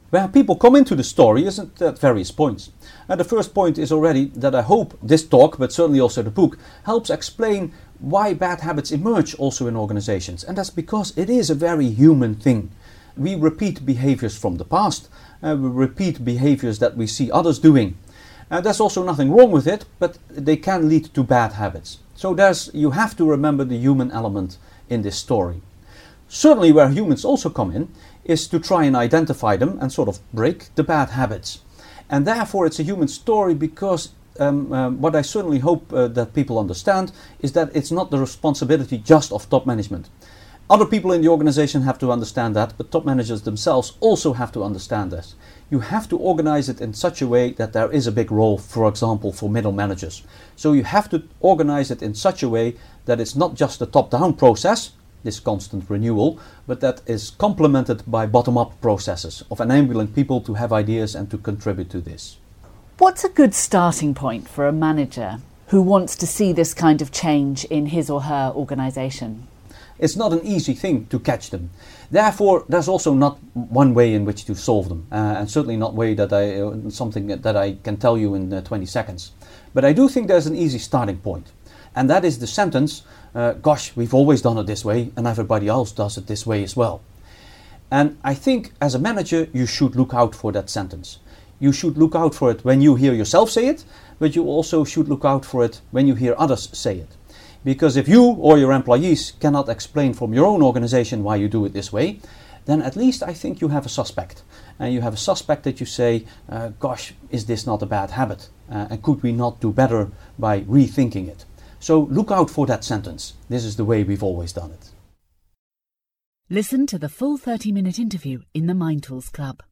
Where people come into the story is at various points. And the first point is already that I hope this talk, but certainly also the book, helps explain why bad habits emerge also in organizations. And that's because it is a very human thing. We repeat behaviors from the past. We repeat behaviors that we see others doing. There's also nothing wrong with it, but they can lead to bad habits. So you have to remember the human element in this story. Certainly where humans also come in is to try and identify them and sort of break the bad habits. And therefore it's a human story because what I certainly hope that people understand is that it's not the responsibility just of top management. Other people in the organization have to understand that, but top managers themselves also have to understand this. You have to organize it in such a way that there is a big role, for example, for middle managers. So you have to organize it in such a way that it's not just a top-down process, this constant renewal, but that is complemented by bottom-up processes of enabling people to have ideas and to contribute to this. What's a good starting point for a manager who wants to see this kind of change in his or her organisation? It's not an easy thing to catch them. Therefore, there's also not one way in which to solve them, and certainly not something that I can tell you in 20 seconds. But I do think there's an easy starting point, and that is the sentence, gosh, we've always done it this way, and everybody else does it this way as well. And I think as a manager, you should look out for that sentence. You should look out for it when you hear yourself say it, but you also should look out for it when you hear others say it. Because if you or your employees cannot explain from your own organization why you do it this way, then at least I think you have a suspect. And you have a suspect that you say, gosh, is this not a bad habit? And could we not do better by rethinking it? So look out for that sentence. This is the way we've always done it. Listen to the full 30-minute interview in the Mind Tools Club.